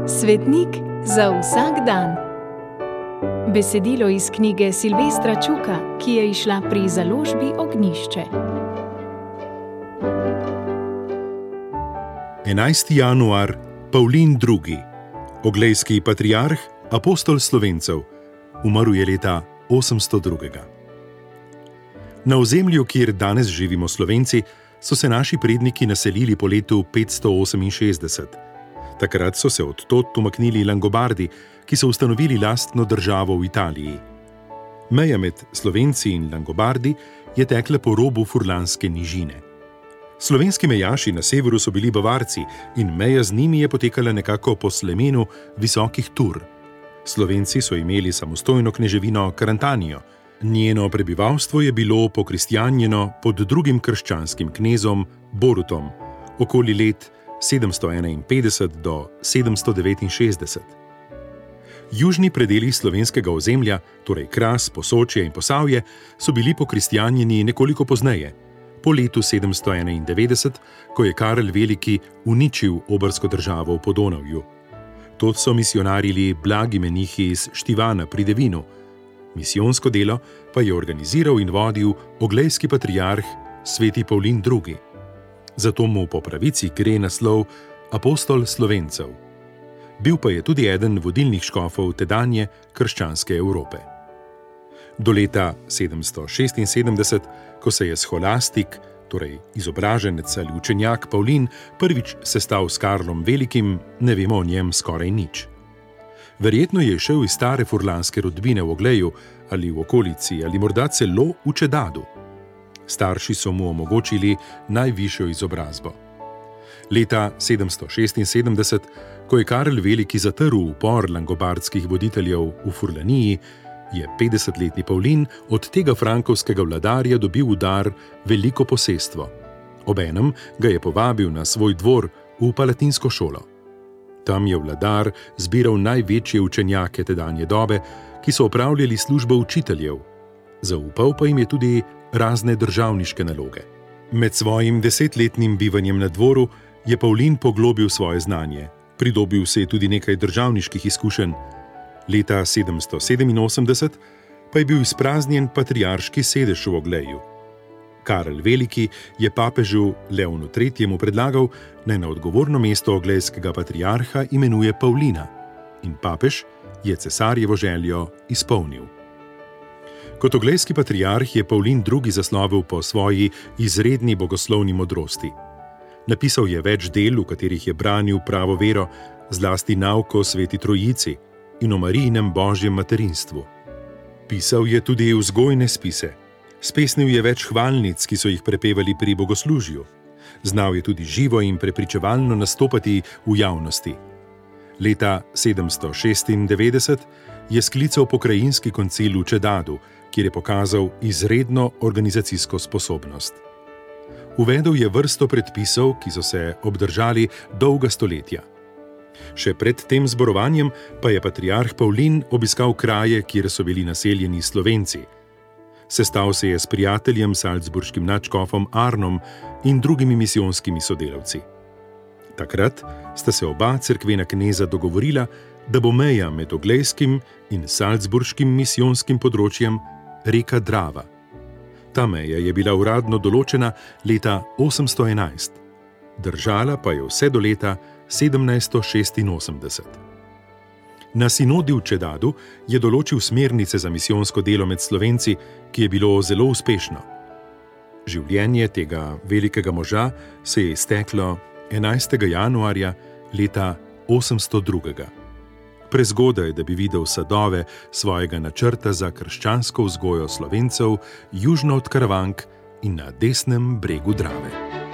Svetnik za vsak dan. Besedilo iz knjige Silvestra Čuka, ki je izšla pri založbi Ognjišče. 11. januar, Pavlin II., oglejski patriarh, apostol Slovencev, umrl je leta 802. Na ozemlju, kjer danes živimo Slovenci, so se naši predniki naselili po letu 568. Takrat so se od tod umaknili Langobardi, ki so ustanovili lastno državo v Italiji. Meja med Slovenci in Langobardi je tekla po robu Furlanske nižine. Slovenski mejaši na severu so bili Bavarci in meja z njimi je potekala nekako po slemenu visokih Tur. Slovenci so imeli samostojno kneževino Karantanijo. Njeno prebivalstvo je bilo pokristjanjeno pod drugim krščanskim knezom Borutom okoli let 751 do 769. Južni predeli slovenskega ozemlja, torej Kras, Posočje in Posavje, so bili pokristjanjeni nekoliko pozneje, po letu 791, ko je Karel Veliki uničil obrsko državo v Podonavju. Tod so misionarili blagi menihi iz Štivana pri Devinu. Misijonsko delo pa je organiziral in vodil oglejski patriarh sveti Pavlin II. Zato mu po pravici gre naslov apostol Slovencev. Bil pa je tudi eden vodilnih škofov tedanje krščanske Evrope. Do leta 776, ko se je scholastik, torej izobraženec ali učenjak Pavlin, prvič sestal s Karlom Velikim, ne vemo o njem skoraj nič. Verjetno je šel iz stare furlanske rodbine v Ogleju ali v okolici ali morda celo v Čedadu. Starši so mu omogočili najvišjo izobrazbo. Leta 776, ko je Karel Veliki zatrl upor langobardskih voditeljev v Furlaniji, je 50-letni Pavlin od tega frankovskega vladarja dobil v dar veliko posestvo. Obenem ga je povabil na svoj dvor v palatinsko šolo. Tam je vladar zbiral največje učenjake tedanje dobe, ki so opravljali službo učiteljev. Zaupal pa jim je tudi razne državniške naloge. Med svojim 10-letnim bivanjem na dvoru je Pavlin poglobil svoje znanje. Pridobil se je tudi nekaj državniških izkušenj. Leta 787 pa je bil izpraznjen patriarški sedež v Ogleju. Karel Veliki je papežu Leonu III. Predlagal, naj na odgovorno mesto oglejskega patriarha imenuje Pavlina, in papež je cesarjevo željo izpolnil. Kot oglejski patriarh je Pavlin II. Zaslovil po svoji izredni bogoslovni modrosti. Napisal je več del, v katerih je branil pravo vero, zlasti nauko o Sveti Trojici in o Marijinem božjem materinstvu. Pisal je tudi vzgojne spise. Spesnil je več hvalnic, ki so jih prepevali pri bogoslužju. Znal je tudi živo in prepričevalno nastopati v javnosti. Leta 796 je sklical pokrajinski koncil v Čedadu, kjer je pokazal izredno organizacijsko sposobnost. Uvedel je vrsto predpisov, ki so se obdržali dolga stoletja. Še pred tem zborovanjem pa je patriarh Pavlin obiskal kraje, kjer so bili naseljeni Slovenci. Sestal se je s prijateljem salzburškim nadškofom Arnom in drugimi misijonskimi sodelavci. Takrat sta se oba cerkvena kneza dogovorila, da bo meja med oglejskim in salzburškim misijonskim področjem reka Drava. Ta meja je bila uradno določena leta 811, držala pa je vse do leta 1786. Na sinodi v Čedadu je določil smernice za misijonsko delo med Slovenci, ki je bilo zelo uspešno. Življenje tega velikega moža se je izteklo 11. januarja leta 802. Prezgodaj, da bi videl sadove svojega načrta za krščansko vzgojo Slovencev južno od Karavank in na desnem bregu Drave.